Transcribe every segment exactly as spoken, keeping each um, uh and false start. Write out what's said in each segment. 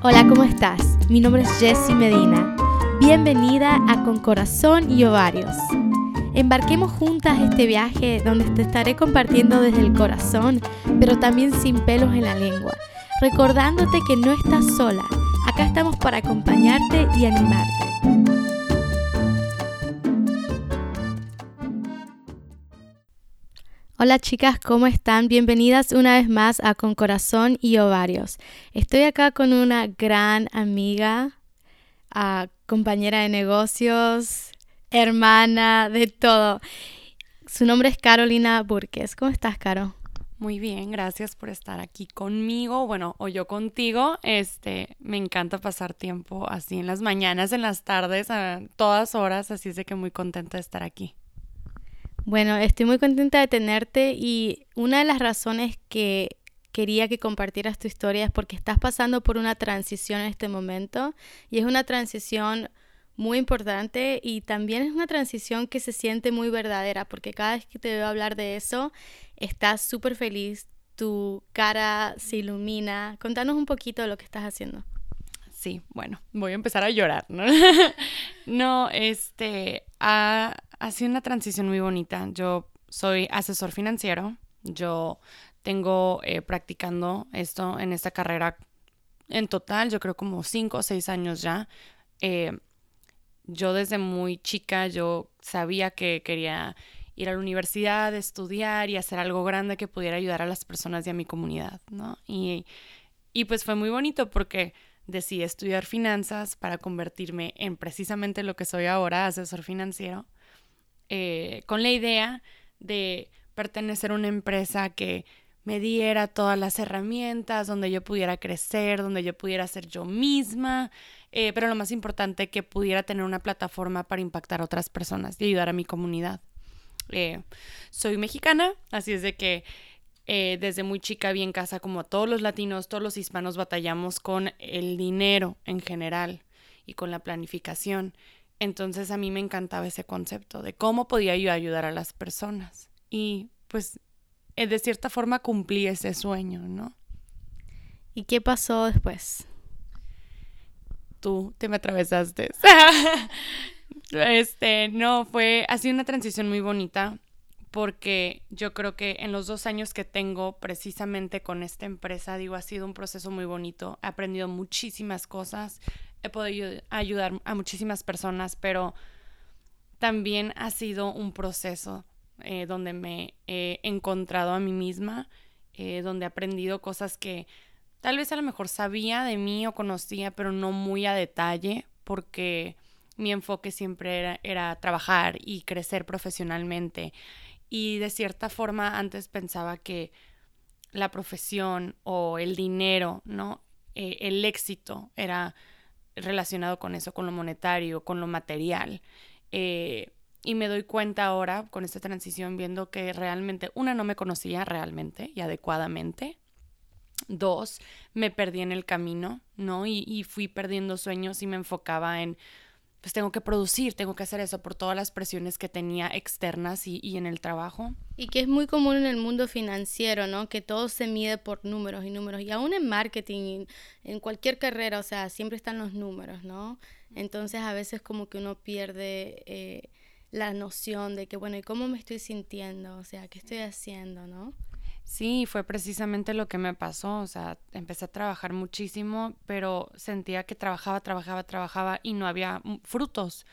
Hola, ¿cómo estás? Mi nombre es Jessie Medina. Bienvenida a Con Corazón y Ovarios. Embarquemos juntas este viaje donde te estaré compartiendo desde el corazón, pero también sin pelos en la lengua, recordándote que no estás sola. Acá estamos para acompañarte y animarte. Hola chicas, ¿cómo están? Bienvenidas una vez más a Con Corazón y Ovarios. Estoy acá con una gran amiga, uh, compañera de negocios, hermana, de todo. Su nombre es Carolina Burques. ¿Cómo estás, Caro? Muy bien, gracias por estar aquí conmigo, bueno, o yo contigo. Este, me encanta pasar tiempo así en las mañanas, en las tardes, a todas horas, así es de que muy contenta de estar aquí. Bueno, estoy muy contenta de tenerte y una de las razones que quería que compartieras tu historia es porque estás pasando por una transición en este momento y es una transición muy importante y también es una transición que se siente muy verdadera porque cada vez que te veo hablar de eso estás súper feliz, tu cara se ilumina. Contanos un poquito de lo que estás haciendo. Sí, bueno, voy a empezar a llorar, ¿no? No, este, ha, ha sido una transición muy bonita. Yo soy asesor financiero, yo tengo eh, practicando esto en esta carrera en total, yo creo como cinco o seis años ya. Eh, yo desde muy chica, yo sabía que quería ir a la universidad, estudiar y hacer algo grande que pudiera ayudar a las personas y a mi comunidad, ¿no? Y, y pues fue muy bonito porque decidí estudiar finanzas para convertirme en precisamente lo que soy ahora, asesor financiero, eh, con la idea de pertenecer a una empresa que me diera todas las herramientas, donde yo pudiera crecer, donde yo pudiera ser yo misma, eh, pero lo más importante, que pudiera tener una plataforma para impactar a otras personas y ayudar a mi comunidad. Eh, soy mexicana, así es de que Eh, desde muy chica vi en casa como todos los latinos, todos los hispanos batallamos con el dinero en general y con la planificación. Entonces a mí me encantaba ese concepto de cómo podía yo ayudar a las personas. Y pues eh, de cierta forma cumplí ese sueño, ¿no? ¿Y qué pasó después? Tú te me atravesaste. Este, no, fue, ha sido una transición muy bonita. Porque yo creo que en los dos años que tengo precisamente con esta empresa, digo, ha sido un proceso muy bonito. He aprendido muchísimas cosas, he podido ayudar a muchísimas personas, pero también ha sido un proceso eh, donde me he encontrado a mí misma, eh, donde he aprendido cosas que tal vez a lo mejor sabía de mí o conocía, pero no muy a detalle, porque mi enfoque siempre era, era trabajar y crecer profesionalmente. Y de cierta forma antes pensaba que la profesión o el dinero, ¿no? Eh, el éxito era relacionado con eso, con lo monetario, con lo material. Eh, y me doy cuenta ahora, con esta transición, viendo que realmente, una, no me conocía realmente y adecuadamente. Dos, me perdí en el camino, ¿no? Y, y fui perdiendo sueños y me enfocaba en pues tengo que producir, tengo que hacer eso por todas las presiones que tenía externas y, y en el trabajo. Y que es muy común en el mundo financiero, ¿no? Que todo se mide por números y números. Y aún en marketing, en cualquier carrera, o sea, siempre están los números, ¿no? Entonces a veces como que uno pierde eh, la noción de que, bueno, ¿y cómo me estoy sintiendo? O sea, ¿qué estoy haciendo, no? Sí, fue precisamente lo que me pasó, o sea, empecé a trabajar muchísimo, pero sentía que trabajaba, trabajaba, trabajaba y no había frutos.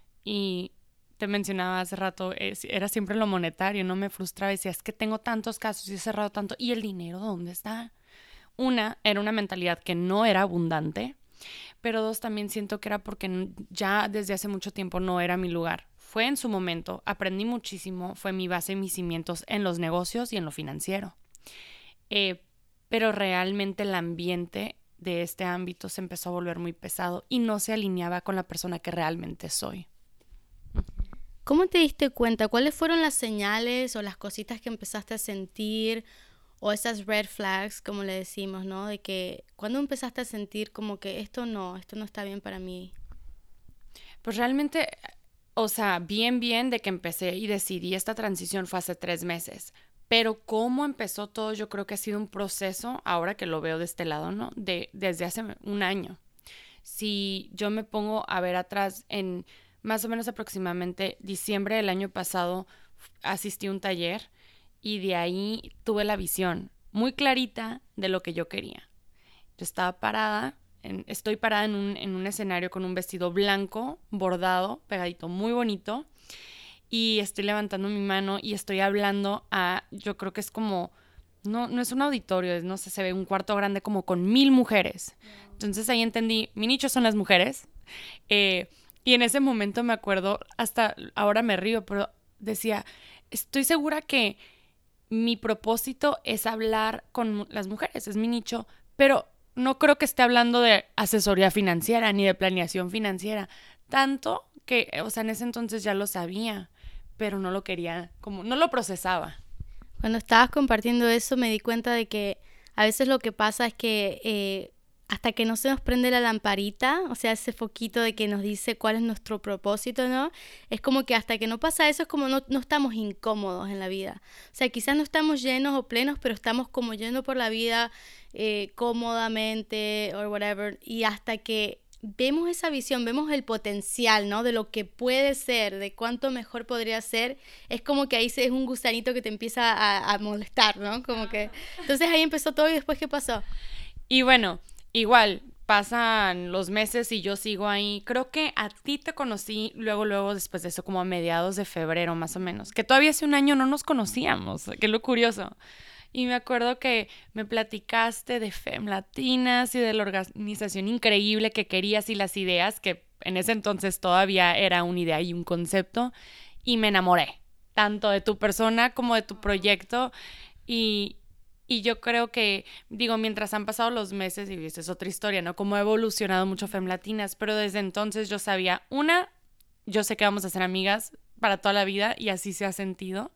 Y te mencionaba hace rato, era siempre lo monetario, no me frustraba, decía, es que tengo tantos casos y he cerrado tanto, ¿y el dinero dónde está? Una, era una mentalidad que no era abundante, pero dos, también siento que era porque ya desde hace mucho tiempo no era mi lugar. Fue en su momento, aprendí muchísimo, fue mi base y mis cimientos en los negocios y en lo financiero. Eh, pero realmente el ambiente de este ámbito se empezó a volver muy pesado y no se alineaba con la persona que realmente soy. ¿Cómo te diste cuenta? ¿Cuáles fueron las señales o las cositas que empezaste a sentir o esas red flags, como le decimos, ¿no? De que cuando empezaste a sentir como que esto no, esto no está bien para mí. Pues realmente, o sea, bien, bien de que empecé y decidí esta transición fue hace tres meses. Pero cómo empezó todo, yo creo que ha sido un proceso, ahora que lo veo de este lado, ¿no? De, desde hace un año. Si yo me pongo a ver atrás, en más o menos aproximadamente diciembre del año pasado, asistí a un taller y de ahí tuve la visión muy clarita de lo que yo quería. Yo estaba parada, en, estoy parada en un, en un escenario con un vestido blanco, bordado, pegadito, muy bonito. Y estoy levantando mi mano y estoy hablando a, yo creo que es como, no, no es un auditorio, es, no sé, se ve un cuarto grande como con mil mujeres. Entonces ahí entendí, mi nicho son las mujeres. Eh, y en ese momento me acuerdo, hasta ahora me río, pero decía, estoy segura que mi propósito es hablar con las mujeres, es mi nicho, pero no creo que esté hablando de asesoría financiera ni de planeación financiera, tanto que, o sea, en ese entonces ya lo sabía, pero no lo quería, como no lo procesaba. Cuando estabas compartiendo eso me di cuenta de que a veces lo que pasa es que eh, hasta que no se nos prende la lamparita, o sea, ese foquito de que nos dice cuál es nuestro propósito, ¿no? Es como que hasta que no pasa eso es como no, no estamos incómodos en la vida. O sea, quizás no estamos llenos o plenos, pero estamos como yendo por la vida eh, cómodamente o whatever. Y hasta que vemos esa visión, vemos el potencial, ¿no? De lo que puede ser, de cuánto mejor podría ser, es como que ahí es un gusanito que te empieza a, a molestar, ¿no? Como que... Entonces ahí empezó todo y después, ¿qué pasó? Y bueno, igual, pasan los meses y yo sigo ahí. Creo que a ti te conocí luego, luego después de eso, como a mediados de febrero más o menos, que todavía hace un año no nos conocíamos, que es lo curioso. Y me acuerdo que me platicaste de Femlatinas y de la organización increíble que querías y las ideas, que en ese entonces todavía era una idea y un concepto, y me enamoré, tanto de tu persona como de tu proyecto. Y, y yo creo que, digo, mientras han pasado los meses, y esta es otra historia, ¿no? Cómo ha evolucionado mucho Femlatinas, pero desde entonces yo sabía, una, yo sé que vamos a ser amigas para toda la vida y así se ha sentido.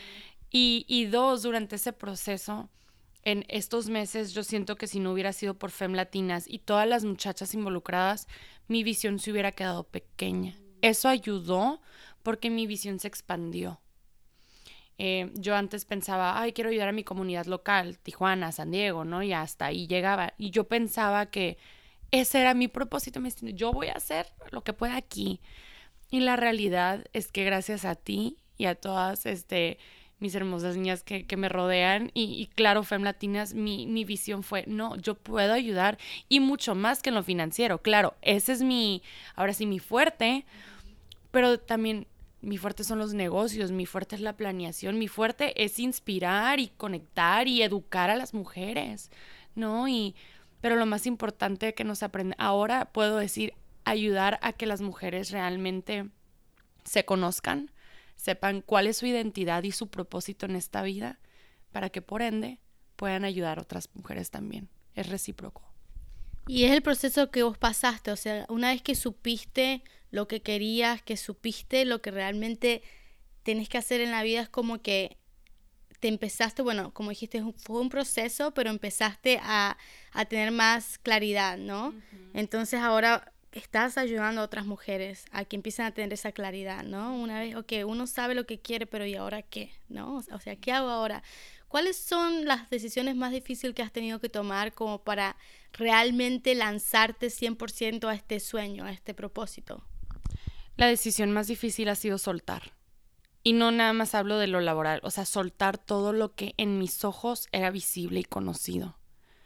Y, y dos, durante ese proceso, en estos meses, yo siento que si no hubiera sido por Femlatinas y todas las muchachas involucradas, mi visión se hubiera quedado pequeña. Eso ayudó porque mi visión se expandió. Eh, yo antes pensaba, ay, quiero ayudar a mi comunidad local, Tijuana, San Diego, ¿no? Y hasta ahí llegaba. Y yo pensaba que ese era mi propósito, mi destino. Yo voy a hacer lo que pueda aquí. Y la realidad es que gracias a ti y a todas, este... mis hermosas niñas que, que me rodean y, y claro, Femlatinas, mi, mi visión fue, no, yo puedo ayudar y mucho más que en lo financiero, claro, ese es mi, ahora sí, mi fuerte, pero también mi fuerte son los negocios, mi fuerte es la planeación, mi fuerte es inspirar y conectar y educar a las mujeres, ¿no? Y, pero lo más importante que nos aprende, ahora puedo decir, ayudar a que las mujeres realmente se conozcan, sepan cuál es su identidad y su propósito en esta vida, para que por ende puedan ayudar a otras mujeres también. Es recíproco. Y es el proceso que vos pasaste, o sea, una vez que supiste lo que querías, que supiste lo que realmente tenés que hacer en la vida, es como que te empezaste, bueno, como dijiste, fue un proceso, pero empezaste a, a tener más claridad, ¿no? Uh-huh. Entonces ahora estás ayudando a otras mujeres a que empiecen a tener esa claridad, ¿no? Una vez, ok, uno sabe lo que quiere, pero ¿y ahora qué? ¿No? O sea, ¿qué hago ahora? ¿Cuáles son las decisiones más difíciles que has tenido que tomar como para realmente lanzarte cien por ciento a este sueño, a este propósito? La decisión más difícil ha sido soltar. Y no nada más hablo de lo laboral, o sea, soltar todo lo que en mis ojos era visible y conocido.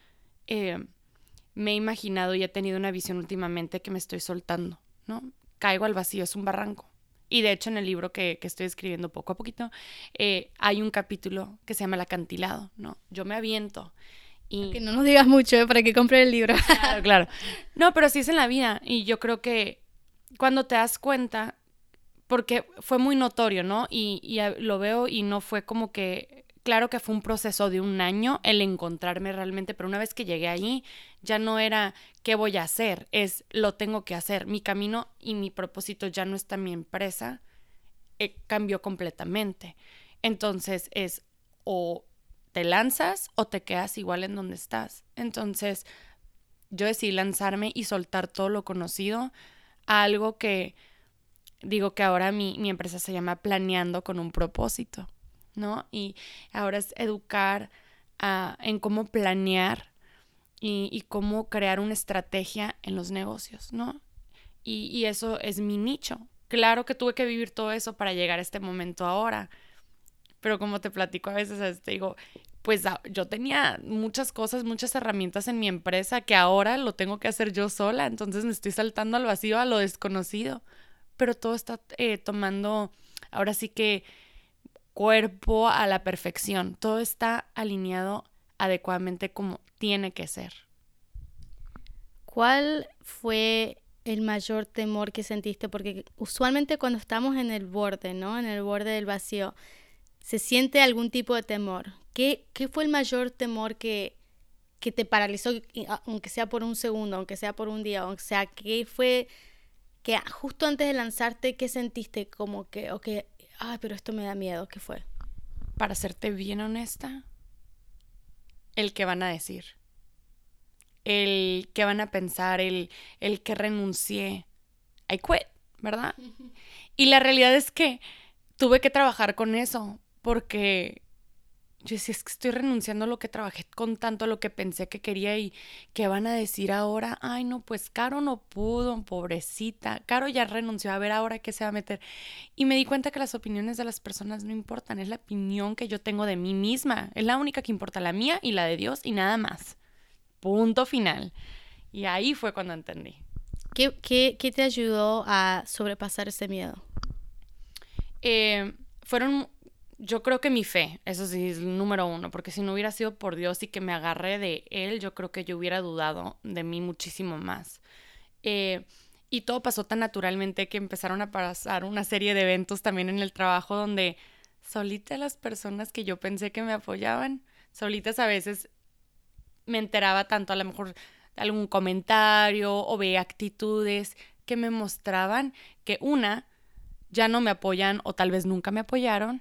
Eh... Me he imaginado y he tenido una visión últimamente que me estoy soltando, ¿no? Caigo al vacío, es un barranco. Y de hecho en el libro que, que estoy escribiendo poco a poquito, eh, hay un capítulo que se llama El acantilado, ¿no? Yo me aviento y... Que no nos digas mucho, ¿eh? Para que compre el libro. Claro, claro. No, pero así es en la vida. Y yo creo que cuando te das cuenta, porque fue muy notorio, ¿no? Y, y lo veo y no fue como que... Claro que fue un proceso de un año el encontrarme realmente, pero una vez que llegué ahí, ya no era qué voy a hacer, es lo tengo que hacer. Mi camino y mi propósito ya no está en mi empresa, eh, cambió completamente. Entonces es o te lanzas o te quedas igual en donde estás. Entonces yo decidí lanzarme y soltar todo lo conocido a algo que digo que ahora mi, mi empresa se llama Planeando con un propósito. ¿no? Y ahora es educar uh, en cómo planear y, y cómo crear una estrategia en los negocios, ¿no? Y, y eso es mi nicho. Claro que tuve que vivir todo eso para llegar a este momento ahora, pero como te platico a veces, te digo, pues yo tenía muchas cosas, muchas herramientas en mi empresa que ahora lo tengo que hacer yo sola, entonces me estoy saltando al vacío, a lo desconocido, pero todo está eh, tomando, ahora sí que cuerpo a la perfección, todo está alineado adecuadamente como tiene que ser. ¿Cuál fue el mayor temor que sentiste? Porque usualmente cuando estamos en el borde, ¿no? En el borde del vacío, se siente algún tipo de temor. ¿Qué, qué fue el mayor temor que, que te paralizó, aunque sea por un segundo, aunque sea por un día, o sea, qué fue que justo antes de lanzarte, qué sentiste? Como que, ok, ay, pero esto me da miedo, ¿qué fue? Para serte bien honesta, el que van a decir, el que van a pensar, el, el que renuncié, I quit, ¿verdad? Uh-huh. Y la realidad es que tuve que trabajar con eso, porque yo decía, es que estoy renunciando a lo que trabajé con tanto, a lo que pensé que quería, y ¿qué van a decir ahora? Ay, no, pues Caro no pudo, pobrecita. Caro ya renunció, a ver ahora qué se va a meter. Y me di cuenta que las opiniones de las personas no importan, es la opinión que yo tengo de mí misma. Es la única que importa, la mía y la de Dios y nada más. Punto final. Y ahí fue cuando entendí. ¿Qué, qué, qué te ayudó a sobrepasar ese miedo? Eh, fueron... Yo creo que mi fe, eso sí es el número uno, porque si no hubiera sido por Dios y que me agarré de Él, yo creo que yo hubiera dudado de mí muchísimo más. Eh, y todo pasó tan naturalmente que empezaron a pasar una serie de eventos también en el trabajo donde solitas las personas que yo pensé que me apoyaban, solitas a veces me enteraba tanto, a lo mejor de algún comentario o veía actitudes que me mostraban que una, ya no me apoyan o tal vez nunca me apoyaron.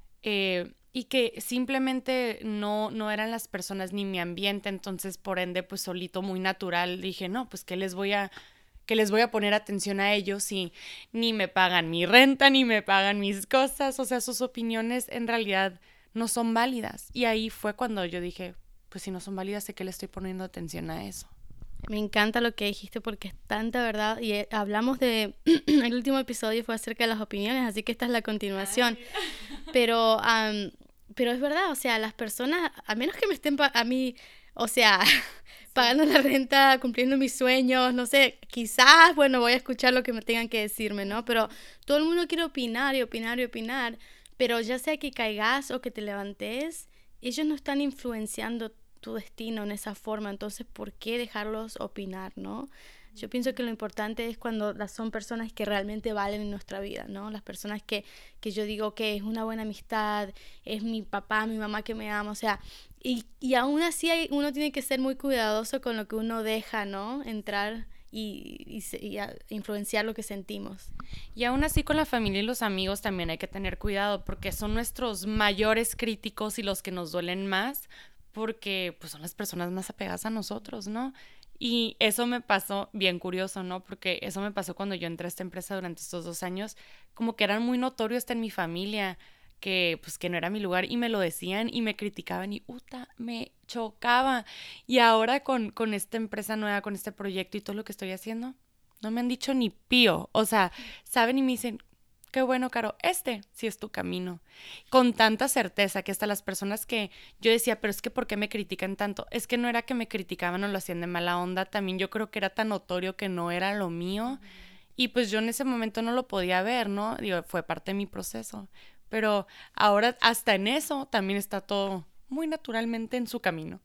Eh, y que simplemente no, no eran las personas ni mi ambiente, entonces por ende pues solito muy natural dije, no, pues que les voy a que les voy a poner atención a ellos si ni me pagan mi renta, ni me pagan mis cosas, o sea, sus opiniones en realidad no son válidas. Y ahí fue cuando yo dije, pues si no son válidas, ¿de qué le estoy poniendo atención a eso? Me encanta lo que dijiste porque es tanta verdad, y eh, hablamos de, el último episodio fue acerca de las opiniones, así que esta es la continuación. Ay. Pero, um, pero es verdad, o sea, las personas, a menos que me estén pa- a mí, o sea, sí. pagando la renta, cumpliendo mis sueños, no sé, quizás, bueno, voy a escuchar lo que me tengan que decirme, ¿no? Pero todo el mundo quiere opinar y opinar y opinar, pero ya sea que caigas o que te levantes, ellos no están influenciando tu destino en esa forma, entonces ¿por qué dejarlos opinar, no? Yo pienso que lo importante es cuando las son personas que realmente valen en nuestra vida, ¿no? Las personas que, que yo digo que es una buena amistad, es mi papá, mi mamá que me ama, o sea, y, y aún así hay, uno tiene que ser muy cuidadoso con lo que uno deja, ¿no? Entrar y, y, y a influenciar lo que sentimos. Y aún así con la familia y los amigos también hay que tener cuidado porque son nuestros mayores críticos y los que nos duelen más, porque pues son las personas más apegadas a nosotros, ¿no? Y eso me pasó bien curioso, ¿no? Porque eso me pasó cuando yo entré a esta empresa durante estos dos años, como que eran muy notorios hasta en mi familia, que pues que no era mi lugar y me lo decían y me criticaban y uta, me chocaba. Y ahora con, con esta empresa nueva, con este proyecto y todo lo que estoy haciendo, no me han dicho ni pío, o sea, saben y me dicen, qué bueno, Caro, este sí es tu camino. Con tanta certeza que hasta las personas que yo decía, pero es que ¿por qué me critican tanto? Es que no era que me criticaban o lo hacían de mala onda, también yo creo que era tan notorio que no era lo mío. Y pues yo en ese momento no lo podía ver, ¿no? Digo, fue parte de mi proceso. Pero ahora hasta en eso también está todo muy naturalmente en su camino.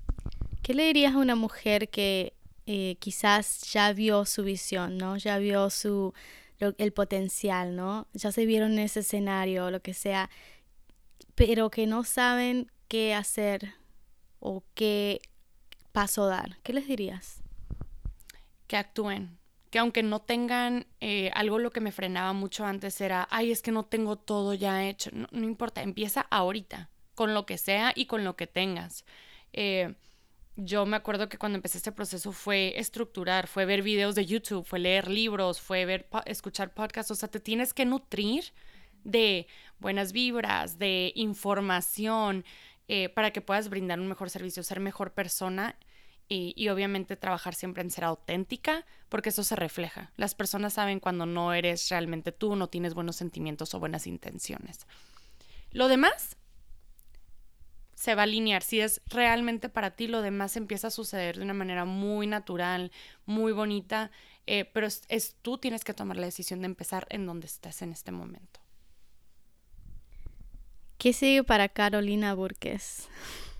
¿Qué le dirías a una mujer que eh, quizás ya vio su visión, ¿no? Ya vio su... Lo, el potencial, ¿no? Ya se vieron en ese escenario, lo que sea, pero que no saben qué hacer o qué paso dar. ¿Qué les dirías? Que actúen, que aunque no tengan eh, algo, lo que me frenaba mucho antes era, ay, es que no tengo todo ya hecho. No, no importa, empieza ahorita, con lo que sea y con lo que tengas. Eh, Yo me acuerdo que cuando empecé este proceso fue estructurar, fue ver videos de YouTube, fue leer libros, fue ver, escuchar podcasts, o sea, te tienes que nutrir de buenas vibras, de información, eh, para que puedas brindar un mejor servicio, ser mejor persona y, y obviamente trabajar siempre en ser auténtica, porque eso se refleja. Las personas saben cuando no eres realmente tú, no tienes buenos sentimientos o buenas intenciones. Lo demás se va a alinear. Si es realmente para ti, lo demás empieza a suceder de una manera muy natural, muy bonita, eh, pero es, es tú tienes que tomar la decisión de empezar en donde estás en este momento. ¿Qué sigue para Carolina Burques?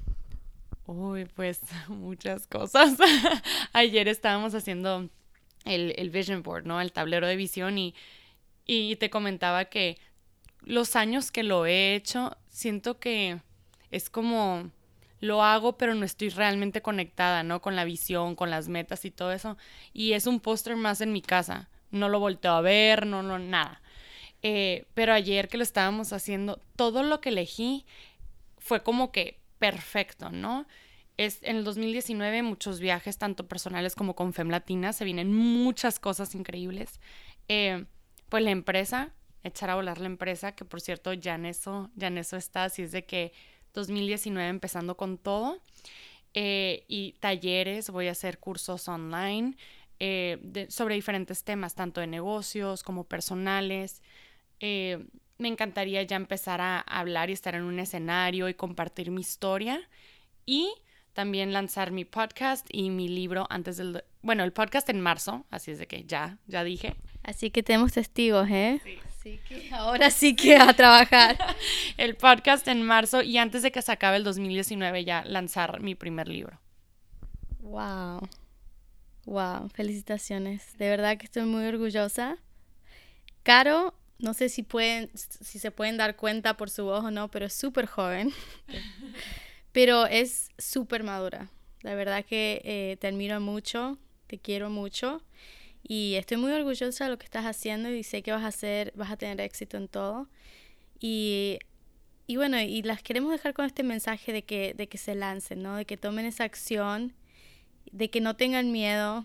Uy, pues muchas cosas. Ayer estábamos haciendo el, el vision board, ¿no? El tablero de visión y, y te comentaba que los años que lo he hecho, siento que es como lo hago, pero no estoy realmente conectada, ¿no? Con la visión, con las metas y todo eso. Y es un póster más en mi casa. No lo volteo a ver, no, no, nada. Eh, pero ayer que lo estábamos haciendo, todo lo que elegí fue como que perfecto, ¿no? Es, en el dos mil diecinueve muchos viajes, tanto personales como con Fem Latina, se vienen muchas cosas increíbles. Eh, pues la empresa, echar a volar la empresa, que por cierto ya en eso, ya en eso está, así es de que dos mil diecinueve empezando con todo. Eh, y talleres, voy a hacer cursos online eh, de, sobre diferentes temas, tanto de negocios como personales. Eh, me encantaría ya empezar a hablar y estar en un escenario y compartir mi historia y también lanzar mi podcast y mi libro antes del... Bueno, el podcast en marzo, así es de que ya, ya dije. Así que tenemos testigos, ¿eh? Sí. Así que ahora sí que a trabajar. El podcast en marzo y antes de que se acabe el dos mil diecinueve ya lanzar mi primer libro. Wow. Wow, felicitaciones. De verdad que estoy muy orgullosa. Caro, no sé si pueden, si se pueden dar cuenta por su voz o no, pero es súper joven. Pero es súper madura. La verdad que eh, te admiro mucho, te quiero mucho. Y estoy muy orgullosa de lo que estás haciendo y sé que vas a hacer, vas a tener éxito en todo. Y, y bueno, y las queremos dejar con este mensaje de que, de que se lancen, ¿no? De que tomen esa acción, de que no tengan miedo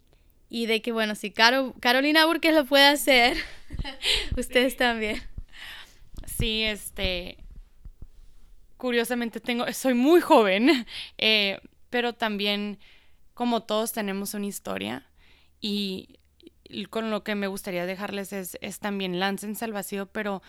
y de que, bueno, si Caro, Carolina Burques lo puede hacer, ustedes sí. También. Sí, este, curiosamente tengo, soy muy joven, eh, pero también como todos tenemos una historia. Y con lo que me gustaría dejarles es, es también láncense al vacío, pero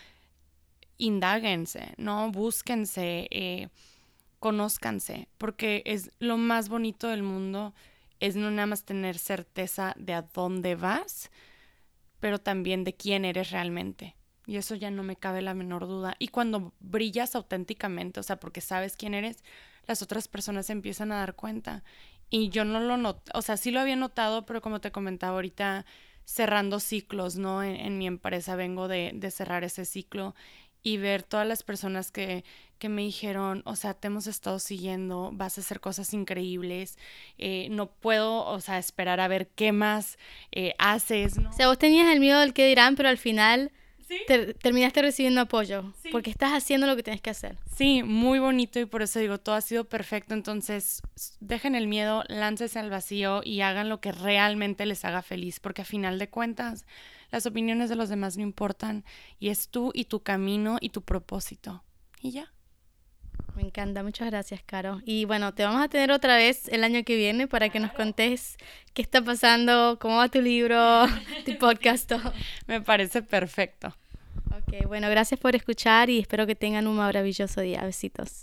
indáguense, ¿no? Búsquense, eh, conózcanse, porque es lo más bonito del mundo, es no nada más tener certeza de a dónde vas, pero también de quién eres realmente. Y eso ya no me cabe la menor duda. Y cuando brillas auténticamente, o sea, porque sabes quién eres, las otras personas se empiezan a dar cuenta. Y yo no lo noté, o sea, sí lo había notado, pero como te comentaba ahorita, cerrando ciclos, ¿no? En, en mi empresa vengo de, de cerrar ese ciclo y ver todas las personas que, que me dijeron, o sea, te hemos estado siguiendo, vas a hacer cosas increíbles, eh, no puedo, o sea, esperar a ver qué más eh, haces, ¿no? O sea, vos tenías el miedo del qué dirán, pero al final... ¿Sí? Te, terminaste recibiendo apoyo, sí. Porque estás haciendo lo que tienes que hacer. Sí, muy bonito y por eso digo, todo ha sido perfecto. Entonces, dejen el miedo, láncense al vacío y hagan lo que realmente les haga feliz, porque a final de cuentas, las opiniones de los demás no importan y es tú y tu camino y tu propósito. Y ya. Me encanta, muchas gracias, Caro. Y bueno, te vamos a tener otra vez el año que viene para que nos contés qué está pasando, cómo va tu libro, tu podcast. Todo. Me parece perfecto. Ok, bueno, gracias por escuchar y espero que tengan un maravilloso día. Besitos.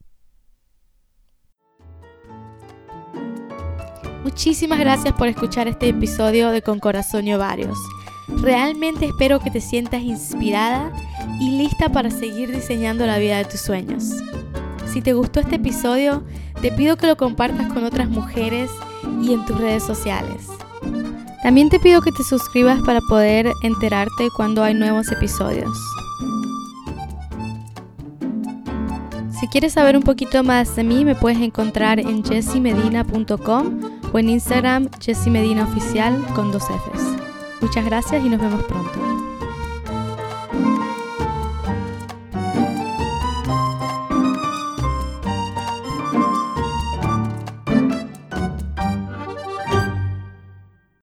Muchísimas gracias por escuchar este episodio de Con Corazón y Ovarios. Realmente espero que te sientas inspirada y lista para seguir diseñando la vida de tus sueños. Si te gustó este episodio, te pido que lo compartas con otras mujeres y en tus redes sociales. También te pido que te suscribas para poder enterarte cuando hay nuevos episodios. Si quieres saber un poquito más de mí, me puedes encontrar en jessie medina punto com o en Instagram jessie medina oficial con dos Fs. Muchas gracias y nos vemos pronto.